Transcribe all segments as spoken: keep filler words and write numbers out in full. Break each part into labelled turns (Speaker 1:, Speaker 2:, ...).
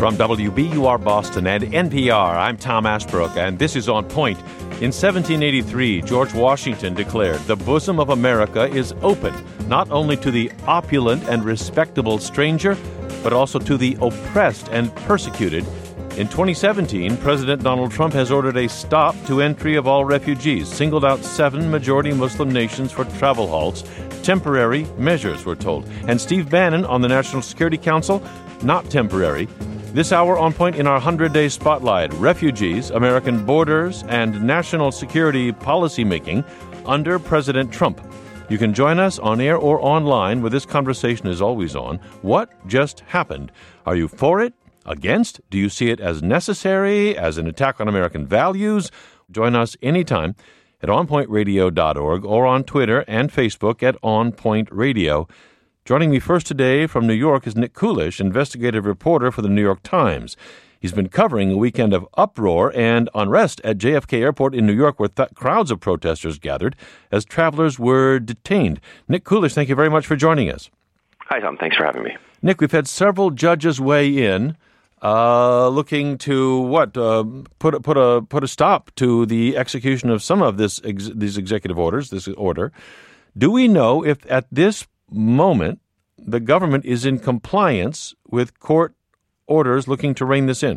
Speaker 1: From W B U R Boston and N P R, I'm Tom Ashbrook, and this is On Point. In seventeen eighty-three, George Washington declared, "The bosom of America is open, not only to the opulent and respectable stranger, but also to the oppressed and persecuted." In twenty seventeen, President Donald Trump has ordered a stop to entry of all refugees, singled out seven majority Muslim nations for travel halts. Temporary measures, we're told. And Steve Bannon on the National Security Council, not temporary. This hour on Point in our hundred-day spotlight, refugees, American borders, and national security policymaking under President Trump. You can join us on air or online, where this conversation is always on. What just happened? Are you for it? Against? Do you see it as necessary, as an attack on American values? Join us anytime at on point radio dot org or on Twitter and Facebook at onpointradio. Joining me first today from New York is Nick Kulish, investigative reporter for the New York Times. He's been covering a weekend of uproar and unrest at J F K Airport in New York, where th- crowds of protesters gathered as travelers were detained. Nick Kulish, thank you very much for joining us.
Speaker 2: Hi, Tom. Thanks for having me.
Speaker 1: Nick, we've had several judges weigh in, uh, looking to what uh, put a, put a put a stop to the execution of some of this ex- these executive orders. This order. Do we know if at this moment the government is in compliance with court orders looking to rein this in?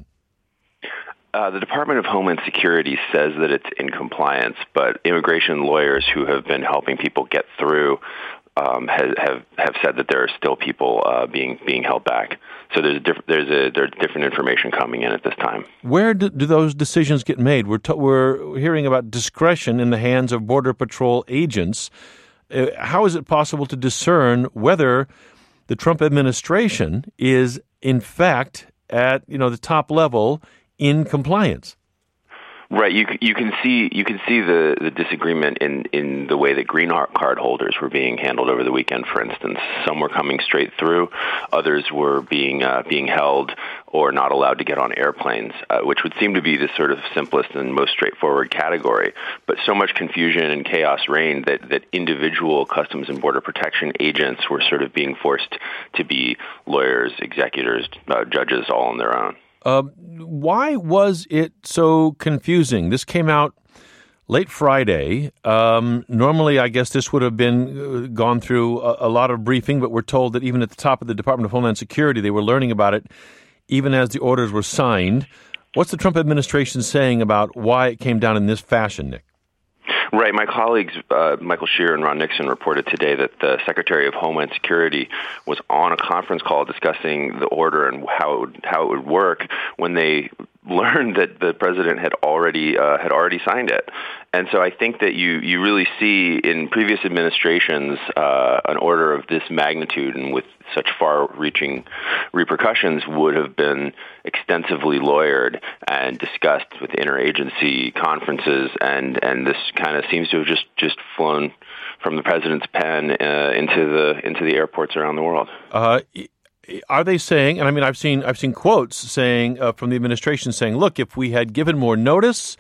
Speaker 2: Uh, the Department of Homeland Security says that it's in compliance, but immigration lawyers who have been helping people get through um, have, have have said that there are still people uh, being being held back. So there's a diff- there's a there's different information coming in at this time.
Speaker 1: Where do, do those decisions get made? We're to- we're hearing about discretion in the hands of Border Patrol agents. Uh, how is it possible to discern whether the Trump administration is, in fact, at you know the top level in compliance?
Speaker 2: Right. You you can see you can see the, the disagreement in, in the way that green card holders were being handled over the weekend. For instance, some were coming straight through, others were being uh, being held or not allowed to get on airplanes, uh, which would seem to be the sort of simplest and most straightforward category. But so much confusion and chaos reigned that that individual Customs and Border Protection agents were sort of being forced to be lawyers, executors, uh, judges, all on their own.
Speaker 1: Uh, why was it so confusing? This came out late Friday. Um, normally, I guess this would have been uh, gone through a, a lot of briefing, but we're told that even at the top of the Department of Homeland Security, they were learning about it even as the orders were signed. What's the Trump administration saying about why it came down in this fashion, Nick?
Speaker 2: Right. My colleagues, uh, Michael Shear and Ron Nixon, reported today that the Secretary of Homeland Security was on a conference call discussing the order and how it would, how it would work when they learned that the president had already uh, had already signed it. And so I think that you, you really see in previous administrations uh, an order of this magnitude and with such far-reaching repercussions would have been extensively lawyered and discussed with interagency conferences, and, and this kind of seems to have just, just flown from the president's pen uh, into the into the airports around the world.
Speaker 1: Uh, Are they saying, and I mean, I've seen I've seen quotes saying uh, from the administration saying, look, if we had given more notice,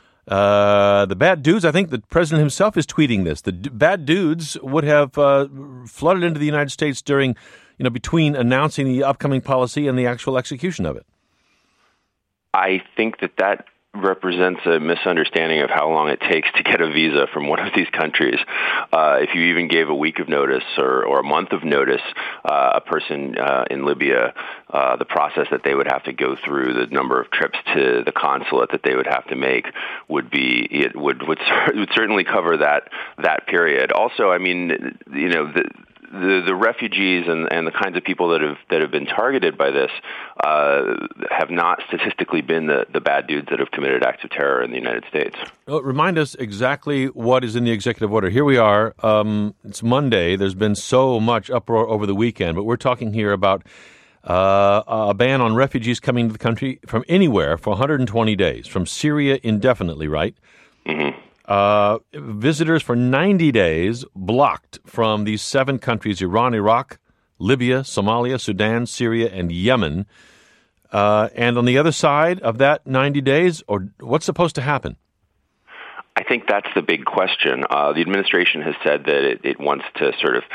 Speaker 1: uh, the bad dudes, I think the president himself is tweeting this, the d- bad dudes would have uh, flooded into the United States during, you know, between announcing the upcoming policy and the actual execution of it.
Speaker 2: I think that that represents a misunderstanding of how long it takes to get a visa from one of these countries. Uh, if you even gave a week of notice or, or a month of notice, uh, a person uh, in Libya, uh, the process that they would have to go through, the number of trips to the consulate that they would have to make would be it would would, would certainly cover that that period. Also, I mean, you know, the The, the refugees and, and the kinds of people that have that have been targeted by this uh, have not statistically been the, the bad dudes that have committed acts of terror in the United States.
Speaker 1: Well, remind us exactly what is in the executive order. Here we are. Um, it's Monday. There's been so much uproar over the weekend, but we're talking here about uh, a ban on refugees coming to the country from anywhere for one hundred twenty days, from Syria indefinitely, right?
Speaker 2: Mm-hmm.
Speaker 1: Uh, visitors for ninety days blocked from these seven countries: Iran, Iraq, Libya, Somalia, Sudan, Syria, and Yemen. Uh, and on the other side of that ninety days, or what's supposed to happen?
Speaker 2: I think that's the big question. Uh, the administration has said that it, it wants to sort of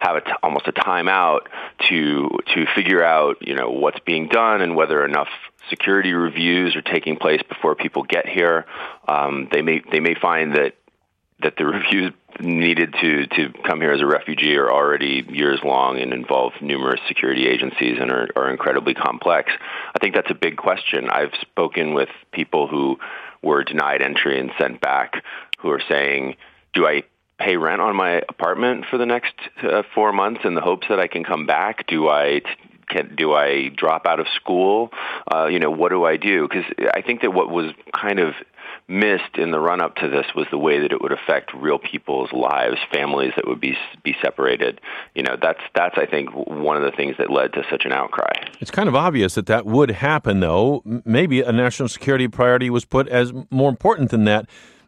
Speaker 2: have a t- almost a timeout to to figure out, you know, what's being done and whether enough security reviews are taking place before people get here. Um, they may they may find that that the reviews needed to, to come here as a refugee are already years long and involve numerous security agencies and are, are incredibly complex. I think that's a big question. I've spoken with people who were denied entry and sent back who are saying, do I pay rent on my apartment for the next uh, four months in the hopes that I can come back? Do I... T- Can, do I drop out of school? Uh, you know, what do I do? Because I think that what was kind of missed in the run-up to this was the way that it would affect real people's lives, families that would be be separated. You know, that's, that's I think, one of the things that led to such an outcry.
Speaker 1: It's kind of obvious that that would happen, though. Maybe a national security priority was put as more important than that.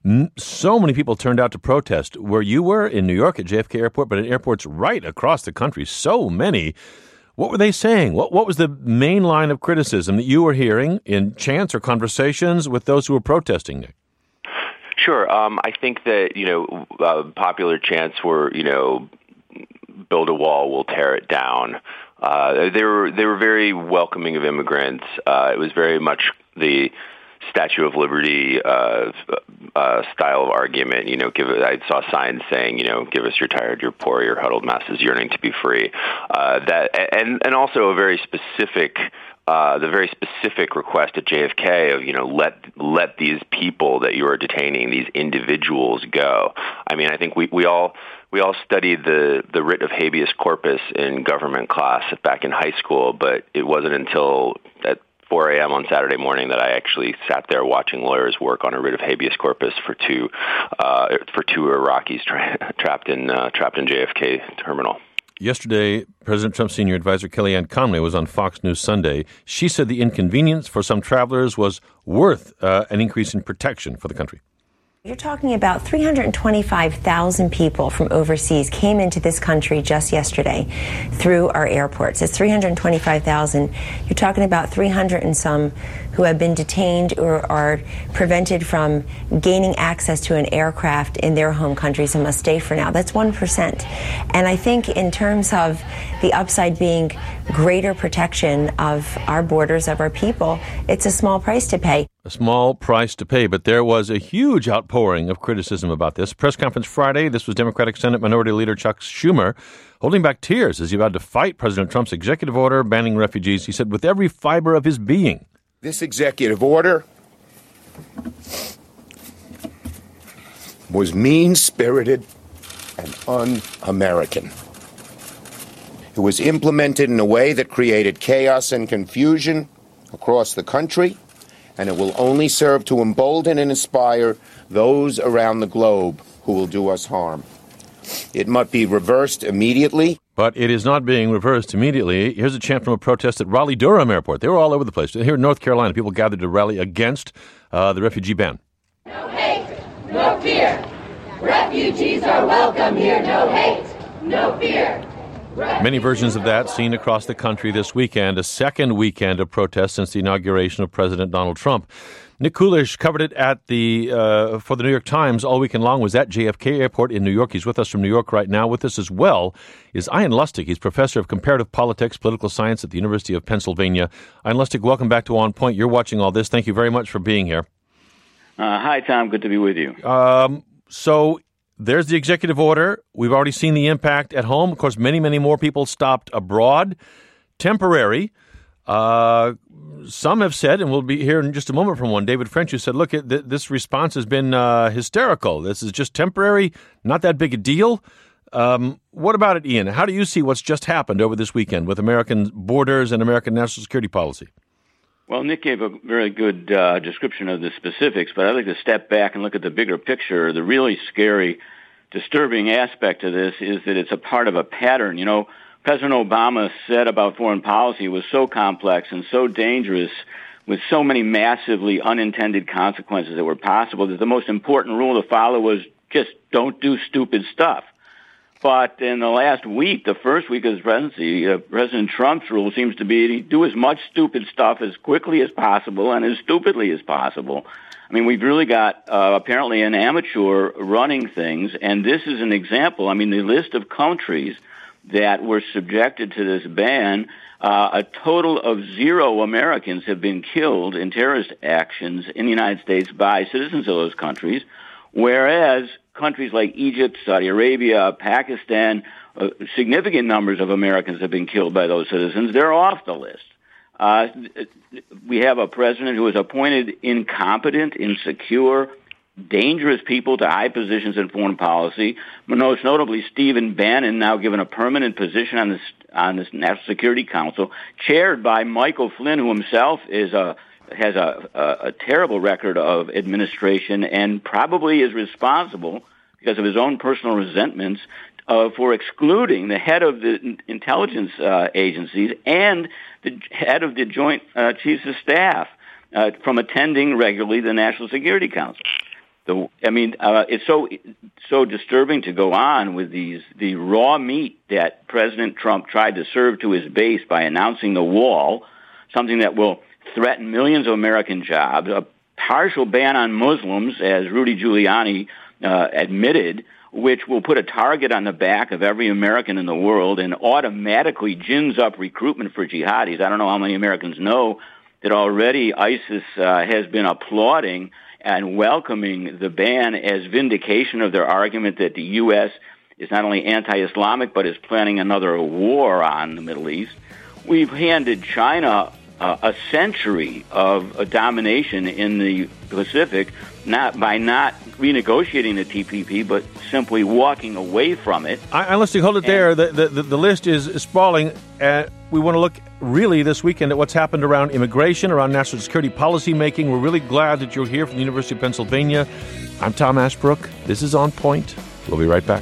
Speaker 1: So many people turned out to protest. Where you were in New York at J F K Airport, but at airports right across the country, so many. What were they saying? What what was the main line of criticism that you were hearing in chants or conversations with those who were protesting, Nick?
Speaker 2: Sure. Um, I think that, you know, uh, popular chants were, you know, build a wall, we'll tear it down. Uh, they were they were very welcoming of immigrants. Uh, it was very much the Statue of Liberty uh, uh, style of argument. You know, give it, I saw signs saying, you know, give us your tired, your poor, your huddled masses yearning to be free. Uh, that and and also a very specific, uh, the very specific request at J F K of, you know, let let these people that you are detaining, these individuals, go. I mean, I think we, we all we all studied the the writ of habeas corpus in government class back in high school, but it wasn't until at four a.m. on Saturday morning that I actually sat there watching lawyers work on a writ of habeas corpus for two uh, for two Iraqis tra- trapped in uh, trapped in J F K terminal.
Speaker 1: Yesterday, President Trump's senior advisor Kellyanne Conway was on Fox News Sunday. She said the inconvenience for some travelers was worth uh, an increase in protection for the country.
Speaker 3: You're talking about three hundred twenty-five thousand people from overseas came into this country just yesterday through our airports. It's three hundred twenty-five thousand. You're talking about three hundred and some who have been detained or are prevented from gaining access to an aircraft in their home countries and must stay for now. That's one percent. And I think in terms of the upside being greater protection of our borders, of our people, it's a small price to pay.
Speaker 1: A small price to pay, but there was a huge outpouring of criticism about this. Press conference Friday, this was Democratic Senate Minority Leader Chuck Schumer holding back tears as he vowed to fight President Trump's executive order banning refugees. He said, with every fiber of his being.
Speaker 4: This executive order was mean-spirited and un-American. It was implemented in a way that created chaos and confusion across the country, and it will only serve to embolden and inspire those around the globe who will do us harm. It must be reversed immediately.
Speaker 1: But it is not being reversed immediately. Here's a chant from a protest at Raleigh-Durham Airport. They were all over the place. Here in North Carolina, people gathered to rally against uh, the refugee ban.
Speaker 5: No hate, no fear. Refugees are welcome here. No hate, no fear.
Speaker 1: Many versions of that seen across the country this weekend, a second weekend of protests since the inauguration of President Donald Trump. Nick Coolish covered it at the uh, for the New York Times all weekend long, was at J F K Airport in New York. He's with us from New York right now. With us as well is Ian Lustig. He's professor of comparative politics, political science at the University of Pennsylvania. Ian Lustig, welcome back to On Point. You're watching all this. Thank you very much for being here.
Speaker 6: Uh, hi, Tom. Good to be with you.
Speaker 1: Um, so... There's the executive order. We've already seen the impact at home. Of course, many, many more people stopped abroad. Temporary. Uh, some have said, and we'll be here in just a moment from one, David French, who said, look, th- this response has been uh, hysterical. This is just temporary, not that big a deal. Um, what about it, Ian? How do you see what's just happened over this weekend with American borders and American national security policy?
Speaker 6: Well, Nick gave a very good uh, description of the specifics, but I'd like to step back and look at the bigger picture. The really scary, disturbing aspect of this is that it's a part of a pattern. You know, President Obama said about foreign policy was so complex and so dangerous with so many massively unintended consequences that were possible that the most important rule to follow was just don't do stupid stuff. But in the last week, the first week of his presidency, uh, President Trump's rule seems to be to do as much stupid stuff as quickly as possible and as stupidly as possible. I mean, we've really got uh, apparently an amateur running things, and this is an example. I mean, the list of countries that were subjected to this ban, uh, a total of zero Americans have been killed in terrorist actions in the United States by citizens of those countries, whereas countries like Egypt, Saudi Arabia, Pakistan, uh, significant numbers of Americans have been killed by those citizens. They're off the list. Uh, we have a president who has appointed incompetent, insecure, dangerous people to high positions in foreign policy. Most notably, Stephen Bannon, now given a permanent position on this on this National Security Council, chaired by Michael Flynn, who himself is a has a, a, a terrible record of administration and probably is responsible because of his own personal resentments uh, for excluding the head of the intelligence uh, agencies and the head of the Joint uh, Chiefs of Staff uh, from attending regularly the National Security Council. The, I mean, uh, it's so so disturbing to go on with these the raw meat that President Trump tried to serve to his base by announcing the wall, something that will threaten millions of American jobs, a partial ban on Muslims, as Rudy Giuliani uh, admitted, which will put a target on the back of every American in the world and automatically gins up recruitment for jihadis. I don't know how many Americans know that already ISIS uh, has been applauding and welcoming the ban as vindication of their argument that the U S is not only anti-Islamic but is planning another war on the Middle East. We've handed China uh, a century of uh, domination in the Pacific, not by not renegotiating the T P P, but simply walking away from it.
Speaker 1: I, I let's hold it there. The, the, the list is sprawling. Uh, we want to look really this weekend at what's happened around immigration, around national security policy making. We're really glad that you're here from the University of Pennsylvania. I'm Tom Ashbrook. This is On Point. We'll be right back.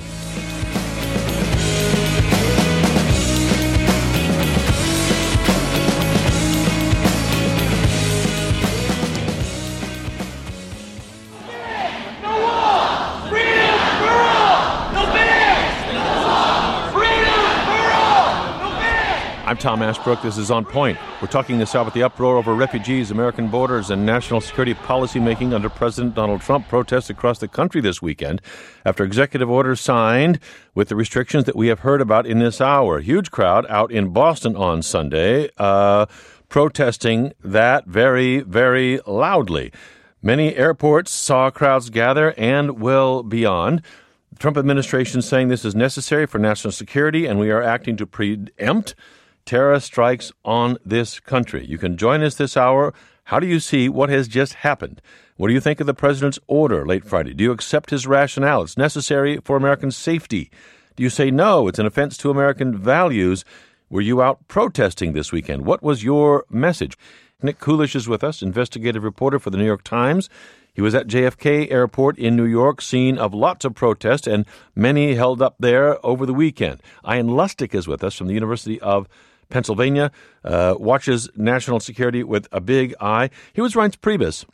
Speaker 1: I'm Tom Ashbrook. This is On Point. We're talking this out with the uproar over refugees, American borders, and national security policymaking under President Donald Trump. Protests across the country this weekend after executive orders signed with the restrictions that we have heard about in this hour. Huge crowd out in Boston on Sunday uh, protesting that very, very loudly. Many airports saw crowds gather and well beyond. The Trump administration saying this is necessary for national security and we are acting to preempt terrorist strikes on this country. You can join us this hour. How do you see what has just happened? What do you think of the president's order late Friday? Do you accept his rationale? It's necessary for American safety. Do you say no, it's an offense to American values? Were you out protesting this weekend? What was your message? Nick Coolish is with us, investigative reporter for the New York Times. He was at J F K Airport in New York, scene of lots of protests, and many held up there over the weekend. Ian Lustig is with us from the University of Pennsylvania, uh, watches national security with a big eye. He was Reince Priebus,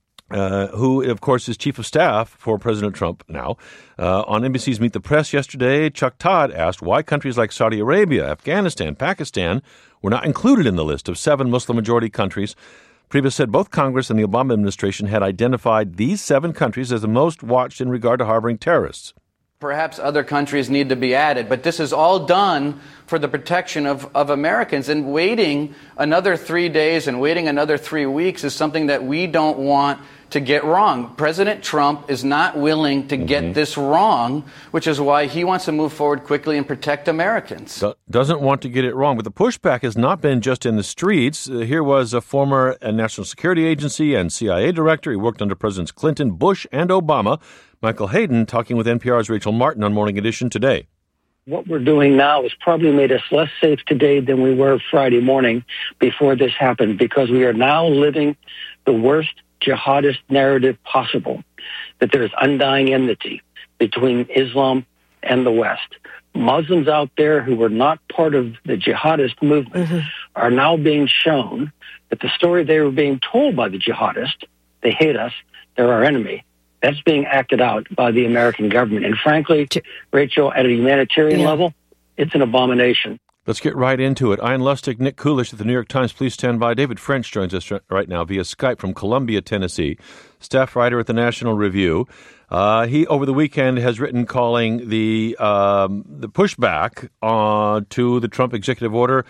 Speaker 1: uh, who, of course, is chief of staff for President Trump now. Uh, on N B C's Meet the Press yesterday, Chuck Todd asked why countries like Saudi Arabia, Afghanistan, Pakistan were not included in the list of seven Muslim-majority countries. Priebus said both Congress and the Obama administration had identified these seven countries as the most watched in regard to harboring terrorists.
Speaker 7: Perhaps other countries need to be added, but this is all done for the protection of, of Americans. And waiting another three days and waiting another three weeks is something that we don't want to get wrong. President Trump is not willing to get mm-hmm. this wrong, which is why he wants to move forward quickly and protect Americans. Do-
Speaker 1: doesn't want to get it wrong. But the pushback has not been just in the streets. Uh, here was a former uh, National Security Agency and C I A director. He worked under Presidents Clinton, Bush, and Obama. Michael Hayden talking with N P R's Rachel Martin on Morning Edition today.
Speaker 8: What we're doing now has probably made us less safe today than we were Friday morning before this happened, because we are now living the worst jihadist narrative possible, that there is undying enmity between Islam and the West. Muslims out there who were not part of the jihadist movement mm-hmm. are now being shown that the story they were being told by the jihadists, they hate us, they're our enemy, that's being acted out by the American government. And frankly, Rachel, at a humanitarian yeah. level, it's an abomination.
Speaker 1: Let's get right into it. Ian Lustig, Nick Coolish at the New York Times. Please stand by. David French joins us right now via Skype from Columbia, Tennessee, staff writer at the National Review. Uh, he, over the weekend, has written calling the um, the pushback uh, to the Trump executive order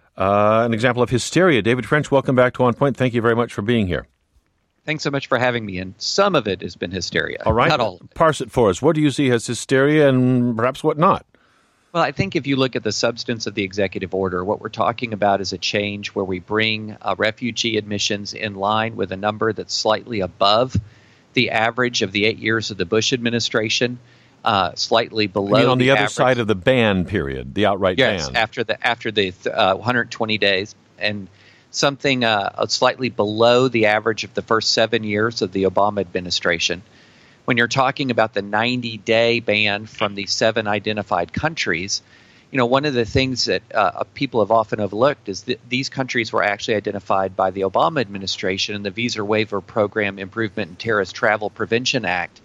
Speaker 1: uh, an example of hysteria. David French, welcome back to On Point. Thank you very much for being here.
Speaker 9: Thanks so much for having me. And some of it has been hysteria.
Speaker 1: All right.
Speaker 9: Not all of it.
Speaker 1: Parse it for us. What do you see as hysteria and perhaps what not?
Speaker 9: Well, I think if you look at the substance of the executive order, what we're talking about is a change where we bring uh, refugee admissions in line with a number that's slightly above the average of the eight years of the Bush administration, uh, slightly below.
Speaker 1: I mean, on the,
Speaker 9: the
Speaker 1: other
Speaker 9: average.
Speaker 1: side of the ban period, the outright
Speaker 9: yes,
Speaker 1: ban.
Speaker 9: Yes, after the after the uh, one hundred twenty days, and something uh, slightly below the average of the first seven years of the Obama administration. When you're talking about the ninety-day ban from the seven identified countries, you know, one of the things that uh, people have often overlooked is that these countries were actually identified by the Obama administration and the Visa Waiver Program Improvement and Terrorist Travel Prevention Act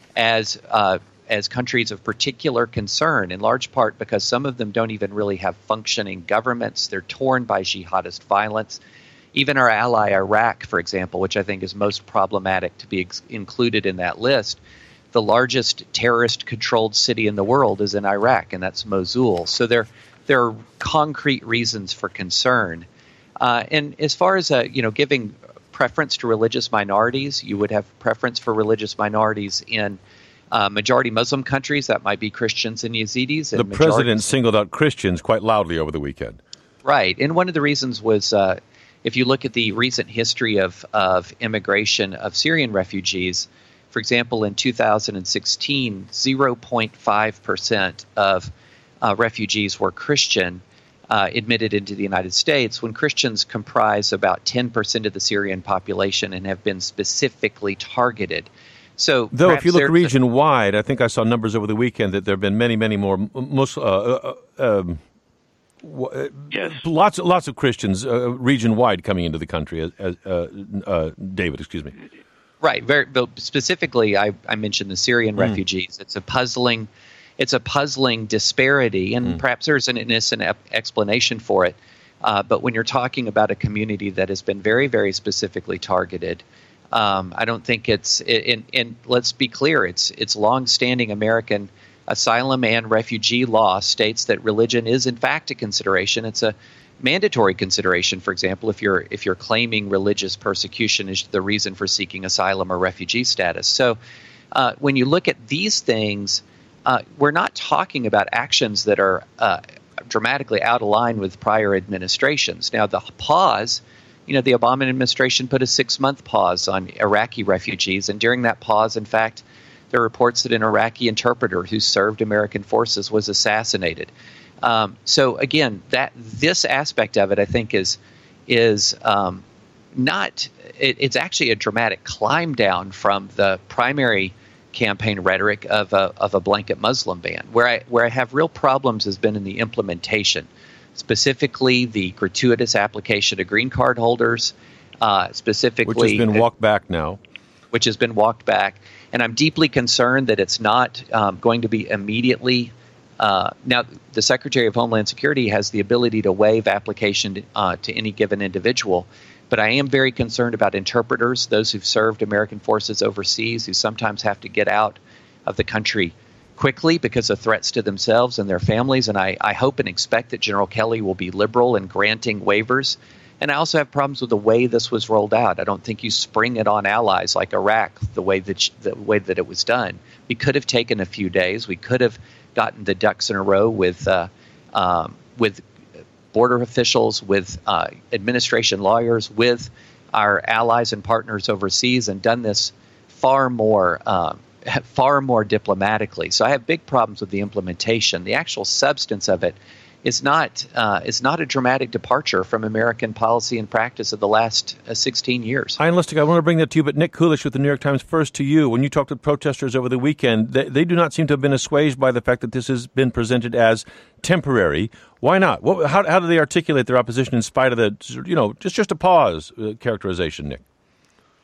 Speaker 9: as uh, as countries of particular concern, in large part because some of them don't even really have functioning governments. They're torn by jihadist violence. Even our ally Iraq, for example, which I think is most problematic to be ex- included in that list, the largest terrorist-controlled city in the world is in Iraq, and that's Mosul. So there, there are concrete reasons for concern. Uh, and as far as uh, you know, giving preference to religious minorities, you would have preference for religious minorities in uh, majority Muslim countries. That might be Christians and Yazidis. And
Speaker 1: the
Speaker 9: majority-
Speaker 1: president singled out Christians quite loudly over the weekend.
Speaker 9: Right, and one of the reasons was uh, if you look at the recent history of of immigration of Syrian refugees. For example, in two thousand sixteen, zero point five percent of uh, refugees were Christian uh, admitted into the United States, when Christians comprise about ten percent of the Syrian population and have been specifically targeted. So,
Speaker 1: Though if you look
Speaker 9: there's a-
Speaker 1: region-wide, I think I saw numbers over the weekend that there have been many, many more Muslim, uh, uh, um, w-
Speaker 6: Yes.
Speaker 1: lots, lots of Christians uh, region-wide coming into the country, as, as uh, uh, David, excuse me.
Speaker 9: Right. Very, but specifically, I, I mentioned the Syrian
Speaker 1: Mm.
Speaker 9: refugees. It's a puzzling, it's a puzzling disparity, and
Speaker 1: Mm.
Speaker 9: perhaps there's an innocent ep- explanation for it. Uh, but when you're talking about a community that has been very, very specifically targeted, um, I don't think it's. And, and let's be clear, it's it's longstanding American asylum and refugee law states that religion is in fact a consideration. It's a mandatory consideration, for example, if you're if you're claiming religious persecution is the reason for seeking asylum or refugee status. So uh, when you look at these things, uh, we're not talking about actions that are uh, dramatically out of line with prior administrations. Now, the pause, you know, the Obama administration put a six-month pause on Iraqi refugees, and during that pause, in fact, there are reports that an Iraqi interpreter who served American forces was assassinated. Um, so again, that this aspect of it, I think, is is um, not. It, it's actually a dramatic climb down from the primary campaign rhetoric of a of a blanket Muslim ban. Where I where I have real problems has been in the implementation, specifically the gratuitous application to green card holders, uh, specifically
Speaker 1: Which has been walked back now.
Speaker 9: Which has been walked back, and I'm deeply concerned that it's not um, going to be immediately. Uh, now, the Secretary of Homeland Security has the ability to waive application uh, to any given individual, but I am very concerned about interpreters, those who've served American forces overseas, who sometimes have to get out of the country quickly because of threats to themselves and their families, and I, I hope and expect that General Kelly will be liberal in granting waivers. And I also have problems with the way this was rolled out. I don't think you spring it on allies like Iraq the way that the way that it was done. We could have taken a few days. We could have gotten the ducks in a row with uh, um, with border officials, with uh, administration lawyers, with our allies and partners overseas, and done this far more uh, far more diplomatically. So I have big problems with the implementation. The actual substance of it is not uh, is not a dramatic departure from American policy and practice of the last uh, sixteen years.
Speaker 1: Hi, Enlistic, I want to bring that to you, but Nick Coolish with the New York Times, first to you. When you talked to protesters over the weekend, they, they do not seem to have been assuaged by the fact that this has been presented as temporary. Why not? What, how, how do they articulate their opposition in spite of the, you know, just, just a pause uh, characterization, Nick?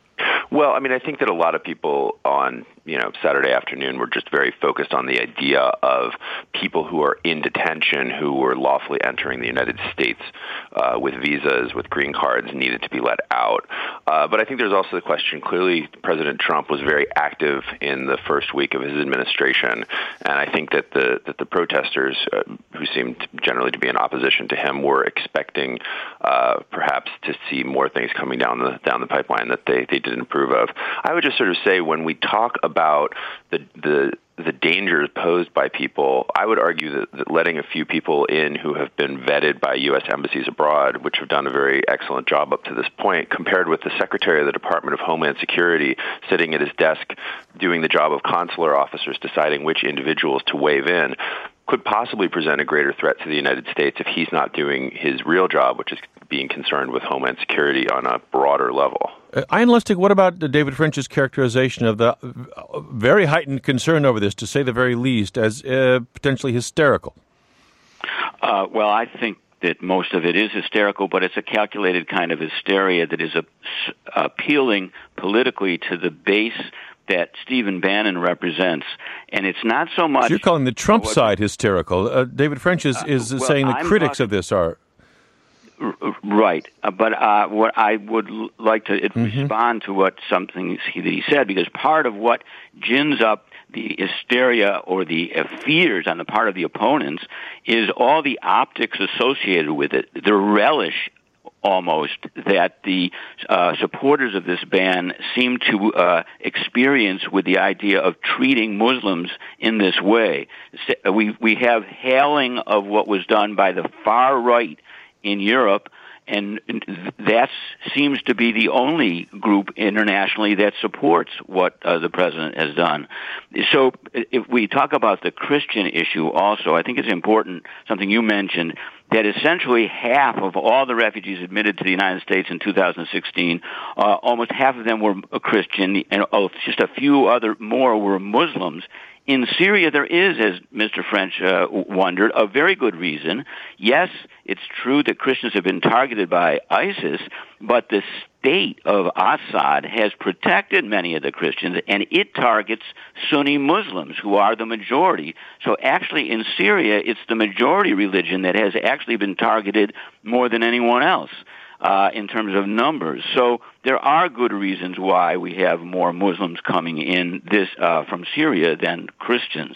Speaker 2: Well, I mean, I think that a lot of people on, you know, Saturday afternoon were just very focused on the idea of people who are in detention who were lawfully entering the United States uh, with visas, with green cards, needed to be let out. Uh, but I think there's also the question, clearly President Trump was very active in the first week of his administration, and I think that the that the protesters, uh, who seemed generally to be in opposition to him, were expecting uh, perhaps to see more things coming down the down the pipeline that they, they didn't approve of. I would just sort of say, when we talk about the the the dangers posed by people, I would argue that, that letting a few people in who have been vetted by U S embassies abroad, which have done a very excellent job up to this point, compared with the Secretary of the Department of Homeland Security sitting at his desk doing the job of consular officers deciding which individuals to wave in, could possibly present a greater threat to the United States if he's not doing his real job, which is being concerned with Homeland Security on a broader level.
Speaker 1: Uh, Ian Lustig, what about David French's characterization of the very heightened concern over this, to say the very least, as uh, potentially hysterical?
Speaker 6: Uh, well, I think that most of it is hysterical, but it's a calculated kind of hysteria that is a, appealing politically to the base that Stephen Bannon represents. And it's not so much...
Speaker 1: So you're calling the Trump what, side hysterical. Uh, David French is, is uh, well, saying the
Speaker 6: I'm
Speaker 1: critics
Speaker 6: talking,
Speaker 1: of this are...
Speaker 6: Right. Uh, but uh, what I would l- like to mm-hmm. respond to what something he, that he said, because part of what gins up the hysteria or the uh, fears on the part of the opponents is all the optics associated with it, the relish almost that the uh, supporters of this ban seem to uh, experience with the idea of treating Muslims in this way. We we have hailing of what was done by the far right in Europe, and that seems to be the only group internationally that supports what uh, the president has done. So if we talk about the Christian issue also, I think it's important, something you mentioned, that essentially half of all the refugees admitted to the United States in two thousand sixteen, uh, almost half of them were Christian, and oh, just a few other more were Muslims. In Syria, there is, as Mister French uh, wondered, a very good reason. Yes, it's true that Christians have been targeted by ISIS, but the state of Assad has protected many of the Christians, and it targets Sunni Muslims, who are the majority. So actually in Syria, it's the majority religion that has actually been targeted more than anyone else. Uh, in terms of numbers. So there are good reasons why we have more Muslims coming in this uh, from Syria than Christians.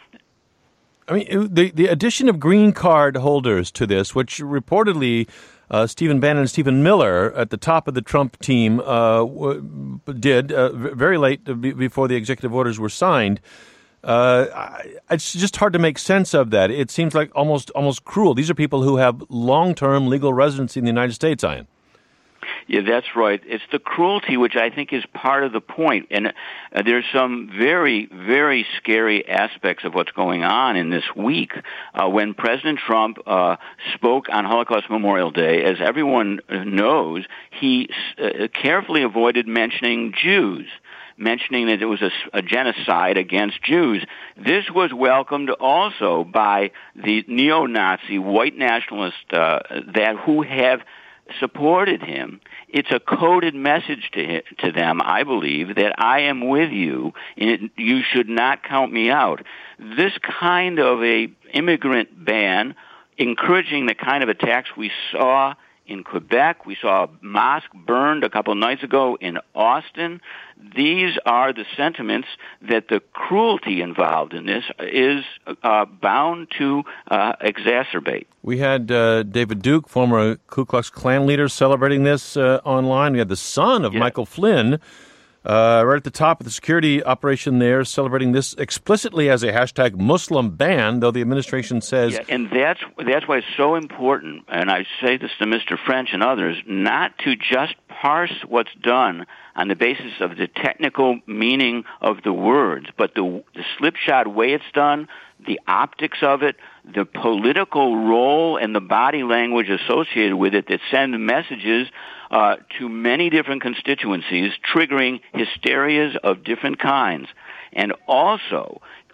Speaker 1: I mean, the, the addition of green card holders to this, which reportedly uh, Stephen Bannon and Stephen Miller at the top of the Trump team uh, w- did uh, very late b- before the executive orders were signed, Uh, it's just hard to make sense of that. It seems like almost almost cruel. These are people who have long-term legal residency in the United States, Ian.
Speaker 6: Yeah, that's right. It's the cruelty which I think is part of the point. And uh, there's some very, very scary aspects of what's going on in this week. Uh, when President Trump uh, spoke on Holocaust Memorial Day, as everyone knows, he uh, carefully avoided mentioning Jews, mentioning that it was a, a genocide against Jews. This was welcomed also by the neo-Nazi white nationalists uh, that who have supported him. It's a coded message to him, to them, I believe, that I am with you, and you should not count me out. This kind of a immigrant ban, encouraging the kind of attacks we saw in Quebec, we saw a mosque burned a couple of nights ago in Austin. These are the sentiments that the cruelty involved in this is uh, bound to uh, exacerbate.
Speaker 1: We had uh, David Duke, former Ku Klux Klan leader, celebrating this uh, online. We had the son of yeah. Michael Flynn, Uh, right at the top of the security operation there, celebrating this explicitly as a hashtag Muslim ban, though the administration says...
Speaker 6: Yeah, and that's that's why it's so important, and I say this to Mister French and others, not to just parse what's done on the basis of the technical meaning of the words, but the, the slipshod way it's done, the optics of it, the political role and the body language associated with it that send messages uh, to many different constituencies, triggering hysterias of different kinds. And also,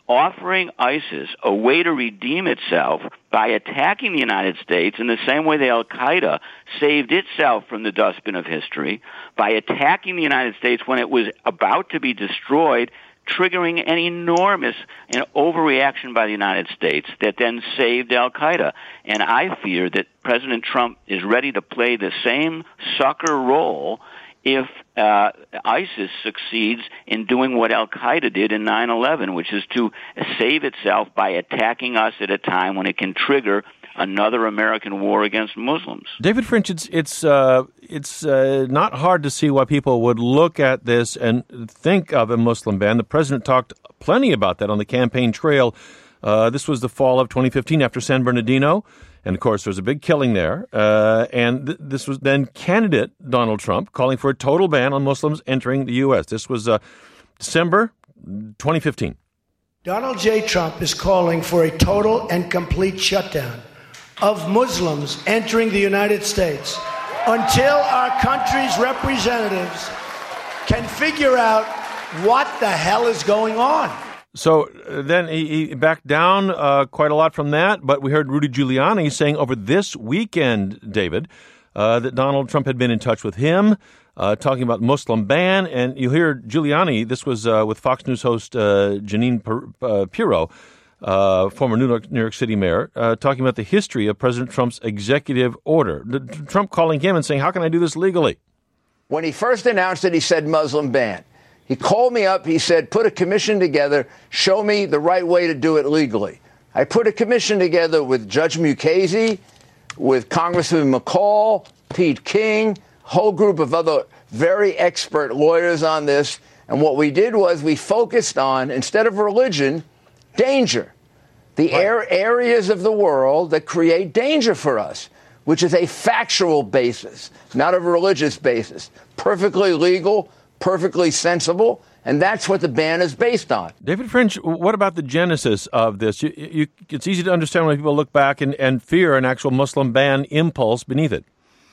Speaker 6: offering ISIS a way to redeem itself by attacking the United States in the same way that Al-Qaeda saved itself from the dustbin of history, by attacking the United States when it was about to be destroyed, triggering an enormous an overreaction by the United States that then saved Al-Qaeda. And I fear that President Trump is ready to play the same sucker role if uh, ISIS succeeds in doing what Al-Qaeda did in nine eleven, which is to save itself by attacking us at a time when it can trigger another American war against Muslims.
Speaker 1: David French, it's it's uh, it's uh, not hard to see why people would look at this and think of a Muslim ban. The president talked plenty about that on the campaign trail. Uh, this was the fall of twenty fifteen after San Bernardino. And, of course, there was a big killing there. Uh, and th- this was then candidate Donald Trump calling for a total ban on Muslims entering the U S. This was uh, December twenty fifteen.
Speaker 10: Donald J. Trump is calling for a total and complete shutdown of Muslims entering the United States until our country's representatives can figure out what the hell is going on.
Speaker 1: So uh, then he, he backed down uh, quite a lot from that, but we heard Rudy Giuliani saying over this weekend, David, uh, that Donald Trump had been in touch with him, uh, talking about Muslim ban, and you hear Giuliani, this was uh, with Fox News host uh, Jeanine uh, Pirro, uh, former New York, New York City mayor, uh, talking about the history of President Trump's executive order. Trump calling him and saying, how can I do this legally?
Speaker 11: When he first announced it, he said Muslim ban. He called me up. He said, put a commission together. Show me the right way to do it legally. I put a commission together with Judge Mukasey, with Congressman McCall, Pete King, a whole group of other very expert lawyers on this. And what we did was we focused on, instead of religion, danger. The air, areas of the world that create danger for us, which is a factual basis, not a religious basis. Perfectly legal, perfectly sensible, and that's what the ban is based on.
Speaker 1: David French, what about the genesis of this? You, you, it's easy to understand when people look back and, and fear an actual Muslim ban impulse beneath it.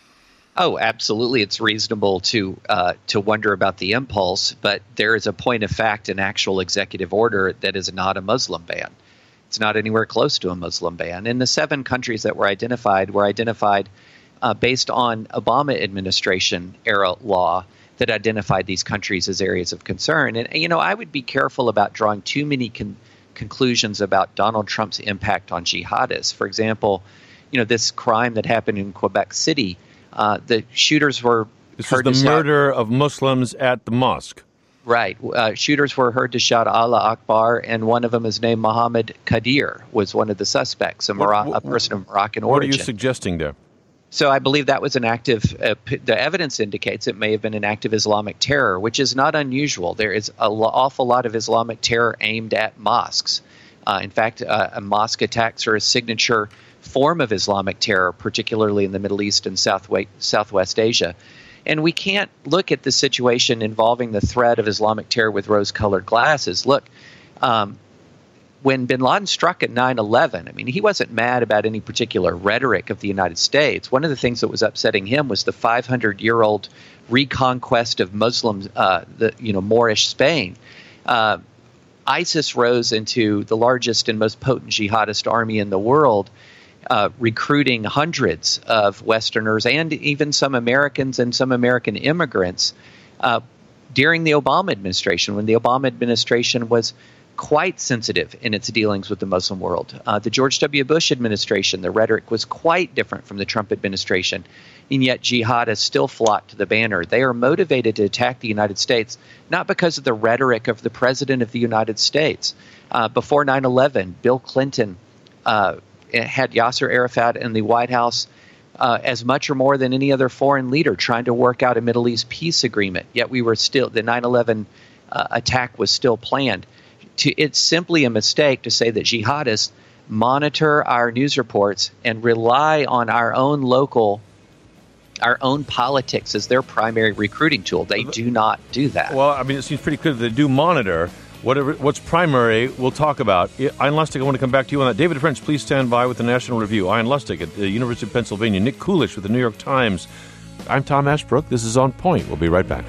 Speaker 9: Oh, absolutely. It's reasonable to uh, to wonder about the impulse, but there is a point of fact, an actual executive order that is not a Muslim ban. It's not anywhere close to a Muslim ban. And the seven countries that were identified were identified uh, based on Obama administration era law that identified these countries as areas of concern. And, you know, I would be careful about drawing too many con- conclusions about Donald Trump's impact on jihadists. For example, you know, this crime that happened in Quebec City, uh, the shooters were
Speaker 1: This
Speaker 9: heard
Speaker 1: was the
Speaker 9: to
Speaker 1: murder
Speaker 9: shout,
Speaker 1: of Muslims at the mosque.
Speaker 9: Right. Uh, shooters were heard to shout Allah Akbar, and one of them is named Mohammed Qadir, was one of the suspects, a, Moro-
Speaker 1: what, what,
Speaker 9: a person of Moroccan
Speaker 1: what
Speaker 9: origin.
Speaker 1: What are you suggesting there?
Speaker 9: So I believe that was an active, uh, p- the evidence indicates it may have been an act of Islamic terror, which is not unusual. There is an lo- awful lot of Islamic terror aimed at mosques. Uh, in fact, uh, mosque attacks are a signature form of Islamic terror, particularly in the Middle East and Southwest, Southwest Asia. And we can't look at the situation involving the threat of Islamic terror with rose-colored glasses. Look, um, when bin Laden struck at nine eleven, I mean, he wasn't mad about any particular rhetoric of the United States. One of the things that was upsetting him was the five hundred year old reconquest of Muslims, uh, the you know Moorish Spain. Uh, ISIS rose into the largest and most potent jihadist army in the world, uh, recruiting hundreds of Westerners and even some Americans and some American immigrants uh, during the Obama administration, when the Obama administration was quite sensitive in its dealings with the Muslim world. Uh, the George W. Bush administration, the rhetoric was quite different from the Trump administration, and yet jihadists still flocked to the banner. They are motivated to attack the United States, not because of the rhetoric of the President of the United States. Uh, before nine eleven, Bill Clinton uh, had Yasser Arafat in the White House uh, as much or more than any other foreign leader trying to work out a Middle East peace agreement, yet we were still, the nine eleven uh, attack was still planned. To, it's simply a mistake to say that jihadists monitor our news reports and rely on our own local, our own politics as their primary recruiting tool. They do not do that.
Speaker 1: Well, I mean, it seems pretty clear that they do monitor. Whatever, what's primary, we'll talk about. Ian Lustig, I want to come back to you on that. David French, please stand by with the National Review. Ian Lustig at the University of Pennsylvania. Nick Coolish with the New York Times. I'm Tom Ashbrook. This is On Point. We'll be right back.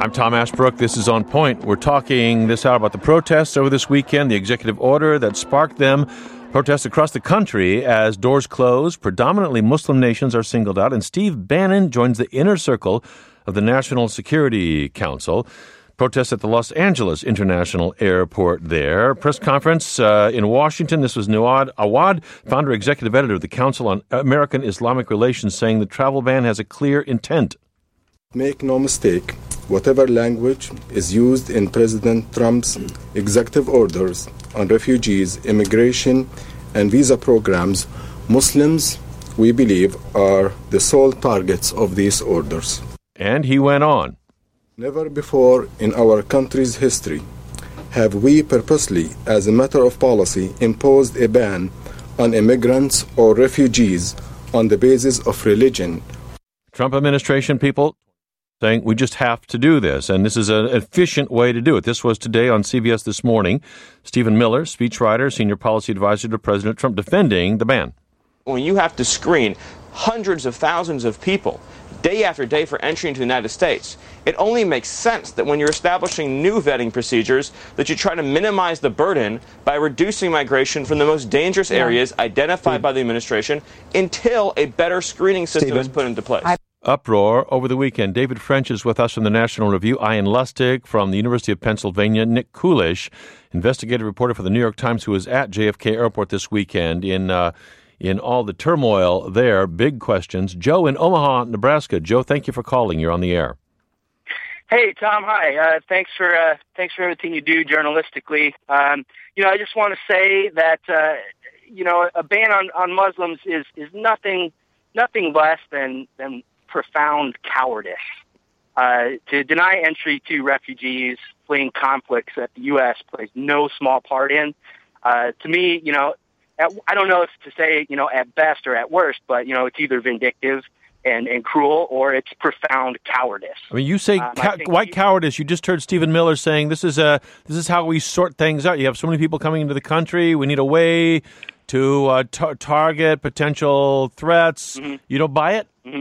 Speaker 1: I'm Tom Ashbrook. This is On Point. We're talking this hour about the protests over this weekend, the executive order that sparked them. Protests across the country as doors close. Predominantly Muslim nations are singled out. And Steve Bannon joins the inner circle of the National Security Council. Protests at the Los Angeles International Airport there. Press conference uh, in Washington. This was Nouad Awad, founder executive editor of the Council on American Islamic Relations, saying the travel ban has a clear intent.
Speaker 12: Make no mistake, whatever language is used in President Trump's executive orders on refugees, immigration, and visa programs, Muslims, we believe, are the sole targets of these orders.
Speaker 1: And he went on.
Speaker 12: Never before in our country's history have we purposely, as a matter of policy, imposed a ban on immigrants or refugees on the basis of religion.
Speaker 1: Trump administration people saying we just have to do this, and this is an efficient way to do it. This was today on C B S This Morning. Stephen Miller, speechwriter, senior policy advisor to President Trump, defending the ban.
Speaker 13: When you have to screen hundreds of thousands of people day after day for entry into the United States, it only makes sense that when you're establishing new vetting procedures that you try to minimize the burden by reducing migration from the most dangerous yeah. areas identified by the administration until a better screening system Stephen. is put into place. I-
Speaker 1: Uproar over the weekend. David French is with us from the National Review. Ian Lustig from the University of Pennsylvania. Nick Coolish, investigative reporter for the New York Times, who was at J F K Airport this weekend in uh, in all the turmoil there. Big questions. Joe in Omaha, Nebraska. Joe, thank you for calling. You're on the air.
Speaker 14: Hey, Tom. Hi. Uh, thanks for uh, thanks for everything you do journalistically. Um, you know, I just want to say that uh, you know a ban on, on Muslims is is nothing nothing less than than profound cowardice. Uh, to deny entry to refugees fleeing conflicts that the U S plays no small part in. Uh, to me, you know, at, I don't know if to say, you know, at best or at worst, but, you know, it's either vindictive and, and cruel or it's profound cowardice.
Speaker 1: I mean, you say um, ca- white he, cowardice. You just heard Stephen Miller saying this is a this is how we sort things out. You have so many people coming into the country. We need a way to uh, tar- target potential threats. Mm-hmm. You don't buy it?
Speaker 14: Mm-hmm.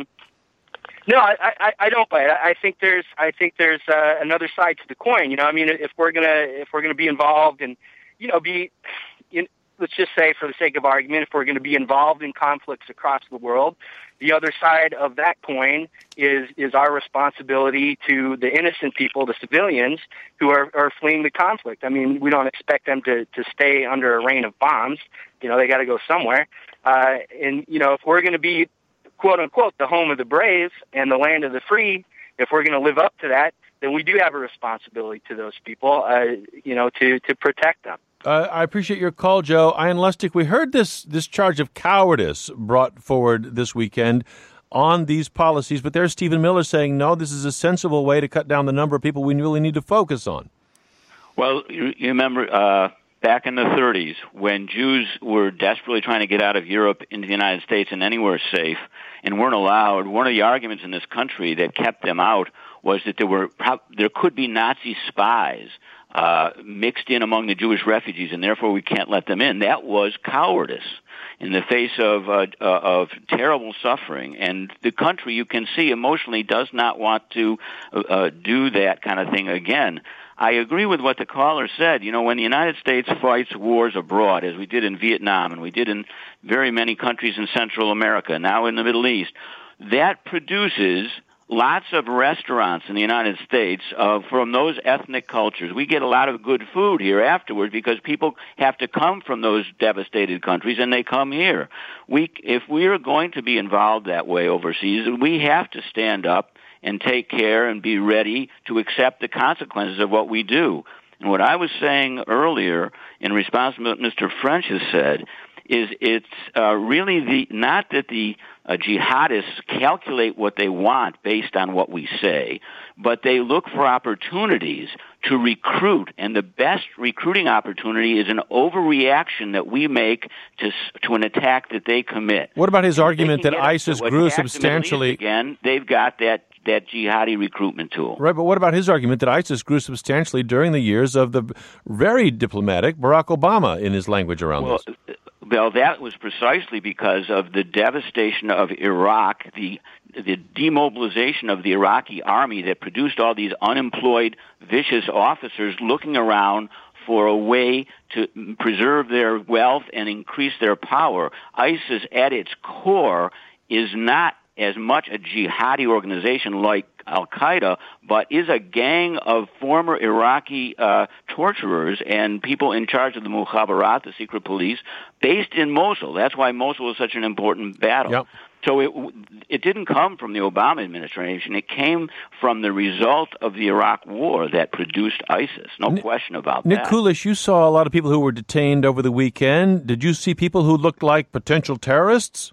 Speaker 14: No, I, I, I don't buy it. I think there's I think there's uh, another side to the coin. You know, I mean, if we're gonna if we're gonna be involved and you know be, in, let's just say for the sake of argument, if we're going to be involved in conflicts across the world, the other side of that coin is is our responsibility to the innocent people, the civilians who are, are fleeing the conflict. I mean, we don't expect them to, to stay under a rain of bombs. You know, they got to go somewhere. Uh, and you know, if we're going to be quote unquote, the home of the brave and the land of the free, if we're going to live up to that, then we do have a responsibility to those people, uh, you know, to, to protect them.
Speaker 1: Uh, I appreciate your call, Joe. Ian Lustig, we heard this, this charge of cowardice brought forward this weekend on these policies, but there's Stephen Miller saying, no, this is a sensible way to cut down the number of people we really need to focus on.
Speaker 6: Well, you, you remember uh, back in the thirties when Jews were desperately trying to get out of Europe into the United States and anywhere safe, and weren't allowed. One of the arguments in this country that kept them out was that there were there could be Nazi spies uh, mixed in among the Jewish refugees, and therefore we can't let them in. That was cowardice in the face of uh, uh, of terrible suffering, and the country, you can see, emotionally does not want to uh, do that kind of thing again. I agree with what the caller said. You know, when the United States fights wars abroad, as we did in Vietnam and we did in very many countries in Central America, now in the Middle East, that produces lots of restaurants in the United States uh, from those ethnic cultures. We get a lot of good food here afterwards because people have to come from those devastated countries and they come here. We, if we are going to be involved that way overseas, we have to stand up and take care and be ready to accept the consequences of what we do. And what I was saying earlier in response to what Mister French has said is it's uh, really the not that the uh, jihadists calculate what they want based on what we say, but they look for opportunities to recruit, and the best recruiting opportunity is an overreaction that we make to to an attack that they commit.
Speaker 1: What about his argument that ISIS grew substantially?
Speaker 6: Again, they've got that that jihadi recruitment tool.
Speaker 1: Right, but what about his argument that ISIS grew substantially during the years of the very diplomatic Barack Obama in his language around
Speaker 6: well,
Speaker 1: this?
Speaker 6: Well, that was precisely because of the devastation of Iraq, the the demobilization of the Iraqi army that produced all these unemployed, vicious officers looking around for a way to preserve their wealth and increase their power. ISIS, at its core, is not as much a jihadi organization like Al-Qaeda, but is a gang of former Iraqi uh, torturers and people in charge of the Mukhabarat, the secret police, based in Mosul. That's why Mosul was such an important battle.
Speaker 1: Yep.
Speaker 6: So it it didn't come from the Obama administration. It came from the result of the Iraq War that produced ISIS. No N- question about
Speaker 1: Nick
Speaker 6: that.
Speaker 1: Nick Kulish, you saw a lot of people who were detained over the weekend. Did you see people who looked like potential terrorists?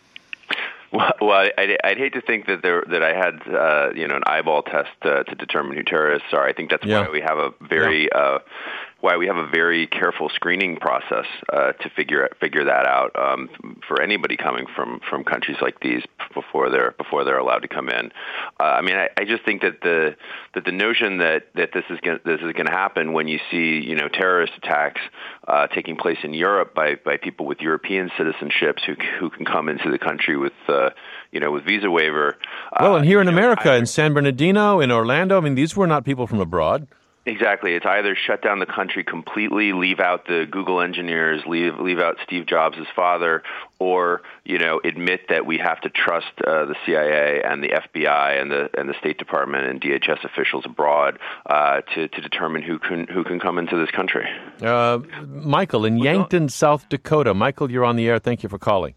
Speaker 2: Well, well I'd, I'd hate to think that there that I had uh, you know an eyeball test uh, to determine who terrorists are. I think that's
Speaker 1: yeah.
Speaker 2: why we have a very yeah. uh, why we have a very careful screening process uh, to figure figure that out um, for anybody coming from, from countries like these before they're before they're allowed to come in. Uh, I mean, I, I just think that the that the notion that, that this is gonna, this is going to happen when you see you know terrorist attacks uh, taking place in Europe by, by people with European citizenships who who can come into the country with uh, you know with visa waiver.
Speaker 1: Well, and here
Speaker 2: uh,
Speaker 1: in
Speaker 2: know,
Speaker 1: America,
Speaker 2: either,
Speaker 1: in San Bernardino, in Orlando, I mean, these were not people from abroad.
Speaker 2: Exactly. It's either shut down the country completely, leave out the Google engineers, leave leave out Steve Jobs' father, or you know admit that we have to trust uh, the C I A and the F B I and the and the State Department and D H S officials abroad uh, to to determine who can who can come into this country.
Speaker 1: Uh, Michael in Yankton, South Dakota. Michael, you're on the air. Thank you for calling.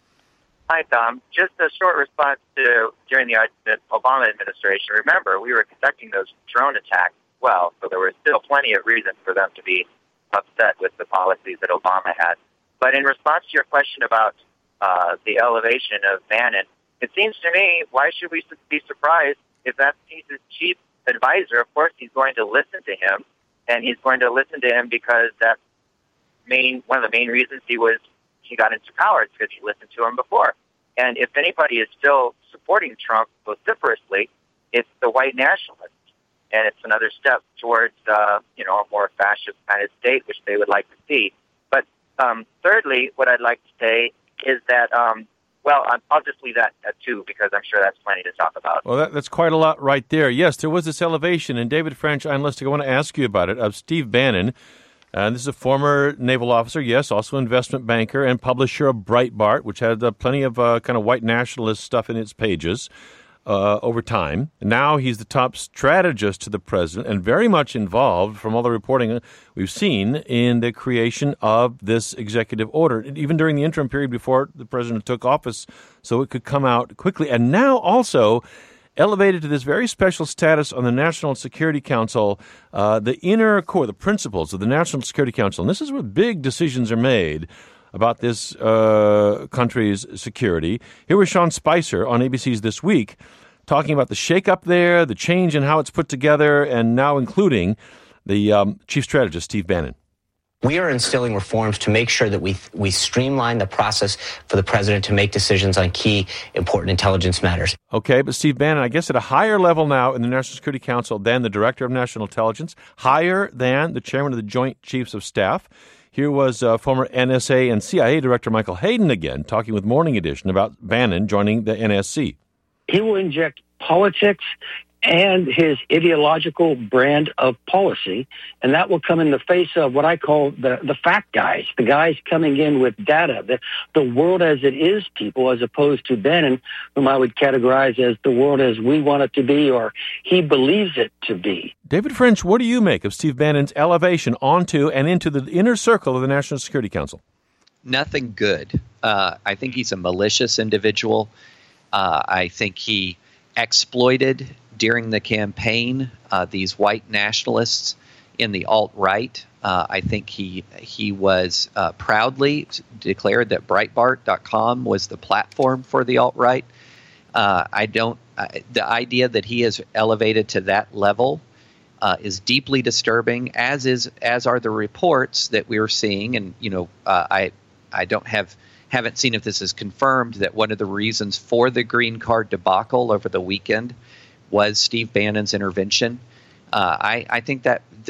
Speaker 15: Hi, Tom. Just a short response to during the, the Obama administration. Remember, we were conducting those drone attacks. Well, so there was still plenty of reason for them to be upset with the policies that Obama had. But in response to your question about uh, the elevation of Bannon, it seems to me, why should we be surprised if that's he's his chief advisor? Of course, he's going to listen to him, and he's going to listen to him because that's main one of the main reasons he was he got into power is because he listened to him before. And if anybody is still supporting Trump vociferously, it's the white nationalists. And it's another step towards, uh, you know, a more fascist kind of state, which they would like to see. But um, thirdly, what I'd like to say is that, um, well, I'll just leave that at two because I'm sure that's plenty to talk about.
Speaker 1: Well, that, that's quite a lot right there. Yes, there was this elevation, and David French, I enlisted, I want to ask you about it, of Steve Bannon. And this is a former naval officer, yes, also investment banker and publisher of Breitbart, which had uh, plenty of uh, kind of white nationalist stuff in its pages. Uh, over time. Now he's the top strategist to the president and very much involved, from all the reporting we've seen, in the creation of this executive order, even during the interim period before the president took office, so it could come out quickly. And now also elevated to this very special status on the National Security Council, uh, the inner core, the principles of the National Security Council. And this is where big decisions are made about this uh, country's security. Here was Sean Spicer on A B C's This Week talking about the shakeup there, the change in how it's put together, and now including the um, chief strategist, Steve Bannon.
Speaker 16: We are instilling reforms to make sure that we we streamline the process for the president to make decisions on key, important intelligence matters.
Speaker 1: Okay, but Steve Bannon, I guess at a higher level now in the National Security Council than the Director of National Intelligence, higher than the Chairman of the Joint Chiefs of Staff. Here was uh, former N S A and C I A Director Michael Hayden again, talking with Morning Edition about Bannon joining the N S C.
Speaker 8: He will inject politics and his ideological brand of policy, and that will come in the face of what I call the, the fact guys, the guys coming in with data, the, the world as it is people, as opposed to Bannon, whom I would categorize as the world as we want it to be or he believes it to be.
Speaker 1: David French, what do you make of Steve Bannon's elevation onto and into the inner circle of the National Security Council?
Speaker 9: Nothing good. Uh, I think he's a malicious individual. Uh, I think he exploited during the campaign uh, these white nationalists in the alt-right. Uh, I think he he was uh, proudly declared that Breitbart dot com was the platform for the alt-right. Uh, I don't. Uh, the idea that he is elevated to that level uh, is deeply disturbing. As is as are the reports that we're seeing, and you know, uh, I I don't have. haven't seen if this is confirmed, that one of the reasons for the green card debacle over the weekend was Steve Bannon's intervention. Uh, I, I think that that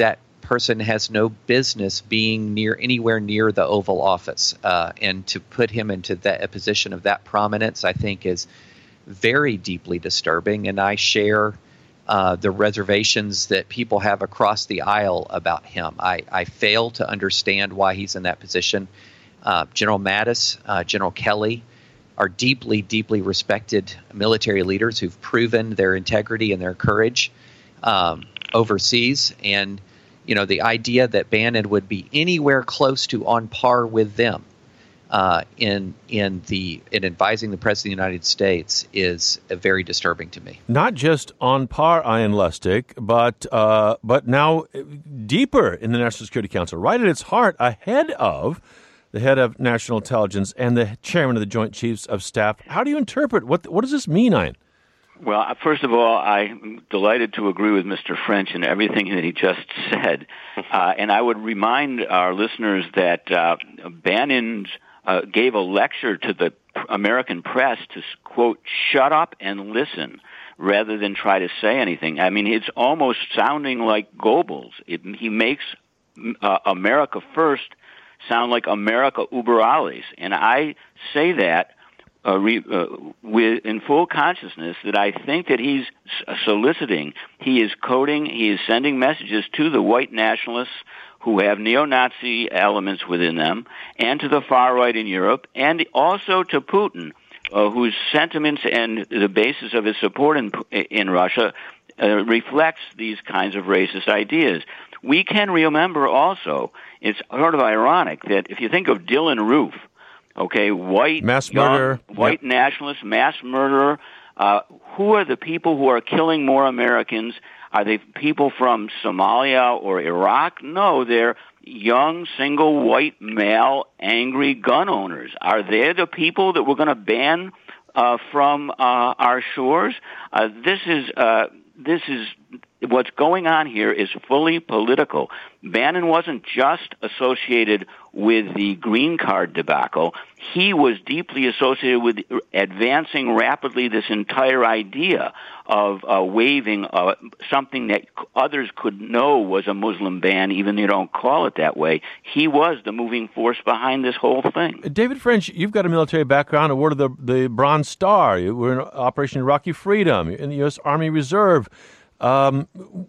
Speaker 9: person has no business being near anywhere near the Oval Office. Uh, and to put him into that a position of that prominence, I think, is very deeply disturbing. And I share uh, the reservations that people have across the aisle about him. I, I fail to understand why he's in that position. Uh, General Mattis, uh, General Kelly are deeply, deeply respected military leaders who've proven their integrity and their courage um, overseas. And, you know, the idea that Bannon would be anywhere close to on par with them uh, in in the in advising the President of the United States is uh, very disturbing to me.
Speaker 1: Not just on par, Ian Lustig, but uh, but now deeper in the National Security Council, right at its heart, ahead of the head of national intelligence and the chairman of the Joint Chiefs of Staff. How do you interpret what what does this mean, Ian?
Speaker 6: Well, first of all, I'm delighted to agree with Mister French in everything that he just said. Uh, and I would remind our listeners that uh, Bannon uh, gave a lecture to the American press to, quote, shut up and listen rather than try to say anything. I mean, it's almost sounding like Goebbels. It, he makes uh, America first sound like America über alles. And I say that Uh, re, uh, with in full consciousness that I think that he's soliciting, he is coding, he is sending messages to the white nationalists who have neo-Nazi elements within them, and to the far right in Europe, and also to Putin, uh, whose sentiments and the basis of his support in, in Russia uh, reflects these kinds of racist ideas. We can remember also, it's sort of ironic that if you think of Dylan Roof, okay, white,
Speaker 1: mass
Speaker 6: young,
Speaker 1: murderer,
Speaker 6: white
Speaker 1: yep.
Speaker 6: nationalist, mass murderer. Uh, who are the people who are killing more Americans? Are they people from Somalia or Iraq? No, they're young, single, white, male, angry gun owners. Are they the people that we're going to ban uh, from uh, our shores? Uh, this is uh, this is. What's going on here is fully political. Bannon wasn't just associated with the green card debacle. He was deeply associated with advancing rapidly this entire idea of uh, waiving uh, something that others could know was a Muslim ban, even though they don't call it that way. He was the moving force behind this whole thing.
Speaker 1: David French, you've got a military background, awarded the, the Bronze Star. You were in Operation Iraqi Freedom, in the U S Army Reserve. Um,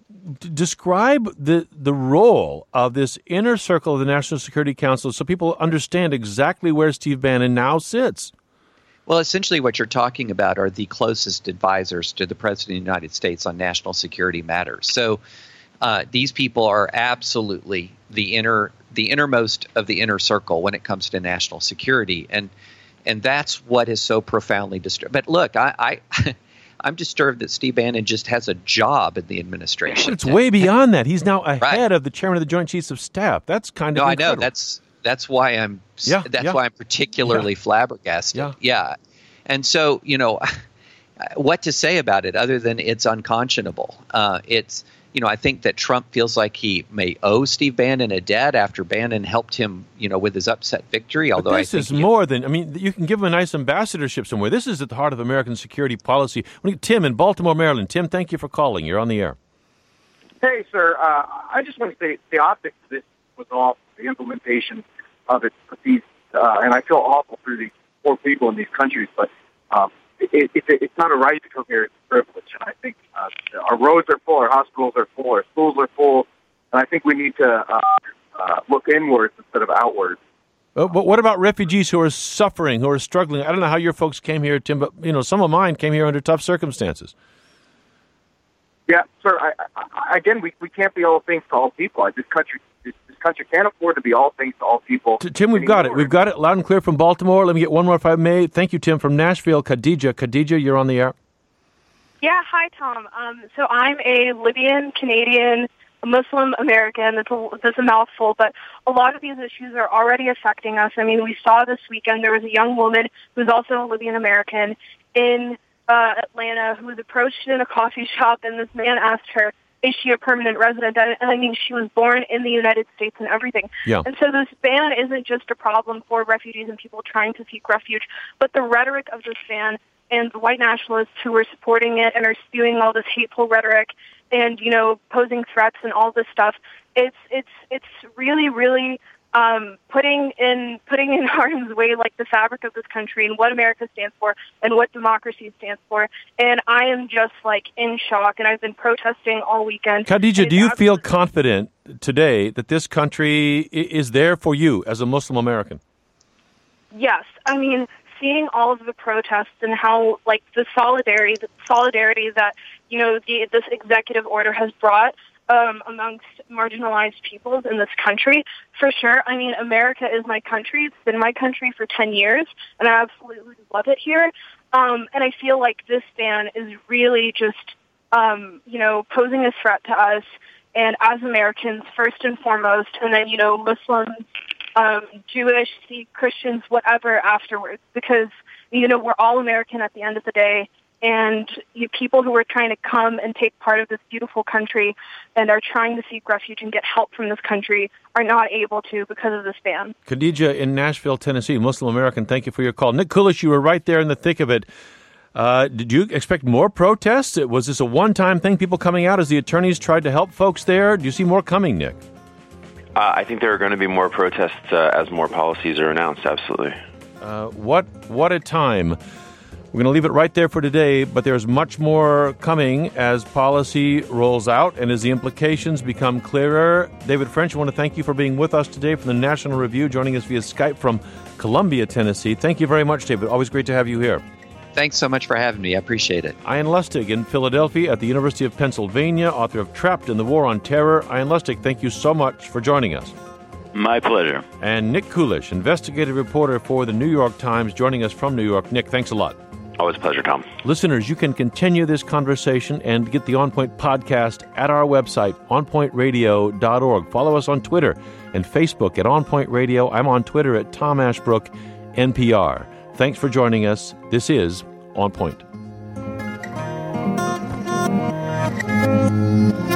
Speaker 1: describe the the role of this inner circle of the National Security Council so people understand exactly where Steve Bannon now sits.
Speaker 9: Well, essentially what you're talking about are the closest advisors to the President of the United States on national security matters. So uh, these people are absolutely the inner the innermost of the inner circle when it comes to national security. And and that's what is so profoundly disturbing. But look, I... I I'm disturbed that Steve Bannon just has a job in the administration.
Speaker 1: But it's way beyond that. He's now ahead right. of the chairman of the Joint Chiefs of Staff. That's kind of
Speaker 9: no,
Speaker 1: incredible.
Speaker 9: I know. That's that's why I'm
Speaker 1: yeah,
Speaker 9: that's
Speaker 1: yeah.
Speaker 9: why I'm particularly
Speaker 1: yeah.
Speaker 9: flabbergasted.
Speaker 1: Yeah.
Speaker 9: yeah. And so, you know, what to say about it other than it's unconscionable. Uh, it's you know, I think that Trump feels like he may owe Steve Bannon a debt after Bannon helped him, you know, with his upset victory. Although
Speaker 1: but this
Speaker 9: I think
Speaker 1: is
Speaker 9: he,
Speaker 1: more than, I mean, you can give him a nice ambassadorship somewhere. This is at the heart of American security policy. Tim in Baltimore, Maryland. Tim, thank you for calling. You're on the air.
Speaker 17: Hey, sir. Uh, I just want to say the optics of this was awful, the implementation of it. These, uh, and I feel awful for these poor people in these countries, but um, it, it, it's not a right to come here, it's a privilege. And I think uh, our roads are full, our hospitals are full, our schools are full, and I think we need to uh, uh, look inwards instead of outwards.
Speaker 1: Uh, but what about refugees who are suffering, who are struggling? I don't know how your folks came here, Tim, but you know, some of mine came here under tough circumstances.
Speaker 17: Yeah, sir. I, I, again, we, we can't be all things to all people. This country, this, this country can't afford to be all things to all people.
Speaker 1: Tim, we've got it. We've got it loud and clear from Baltimore. Let me get one more if I may. Thank you, Tim, from Nashville. Khadija. Khadija, you're on the air.
Speaker 18: Yeah, hi, Tom. Um, so I'm a Libyan, Canadian, Muslim American. That's a, that's a mouthful, but a lot of these issues are already affecting us. I mean, we saw this weekend there was a young woman who's also a Libyan American in Uh, Atlanta, who was approached in a coffee shop, and this man asked her, is she a permanent resident? And, and I mean, she was born in the United States and everything.
Speaker 1: Yeah.
Speaker 18: And so this ban isn't just a problem for refugees and people trying to seek refuge, but the rhetoric of this ban and the white nationalists who are supporting it and are spewing all this hateful rhetoric and, you know, posing threats and all this stuff. It's it's it's really, really um, putting in putting in harm's way like the fabric of this country and what America stands for and what democracy stands for. And I am just like in shock. And I've been protesting all weekend.
Speaker 1: Khadija, do you feel confident today that this country is there for you as a Muslim American?
Speaker 18: Yes, I mean, seeing all of the protests and how, like, the solidarity, the solidarity that, you know, the, this executive order has brought um, amongst marginalized peoples in this country, for sure. I mean, America is my country. It's been my country for ten years, and I absolutely love it here. Um, and I feel like this ban is really just, um, you know, posing a threat to us, and as Americans, first and foremost, and then, you know, Muslims, Um, Jewish, Sikh, Christians, whatever afterwards, because, you know, we're all American at the end of the day, and you people who are trying to come and take part of this beautiful country and are trying to seek refuge and get help from this country are not able to because of this ban.
Speaker 1: Khadija in Nashville, Tennessee, Muslim American, thank you for your call. Nick Kulish, you were right there in the thick of it. Uh, did you expect more protests? Was this a one-time thing, people coming out as the attorneys tried to help folks there? Do you see more coming, Nick?
Speaker 2: Uh, I think there are going to be more protests uh, as more policies are announced, absolutely.
Speaker 1: Uh, what what a time. We're going to leave it right there for today, but there's much more coming as policy rolls out and as the implications become clearer. David French, I want to thank you for being with us today from the National Review, joining us via Skype from Columbia, Tennessee. Thank you very much, David. Always great to have you here.
Speaker 9: Thanks so much for having me. I appreciate it.
Speaker 1: Ian Lustig in Philadelphia at the University of Pennsylvania, author of Trapped in the War on Terror. Ian Lustig, thank you so much for joining us.
Speaker 6: My pleasure.
Speaker 1: And Nick Kulish, investigative reporter for the New York Times, joining us from New York. Nick, thanks a lot.
Speaker 2: Always a pleasure, Tom.
Speaker 1: Listeners, you can continue this conversation and get the On Point podcast at our website, on point radio dot org. Follow us on Twitter and Facebook at On Point Radio. I'm on Twitter at Tom Ashbrook, N P R. Thanks for joining us. This is On Point.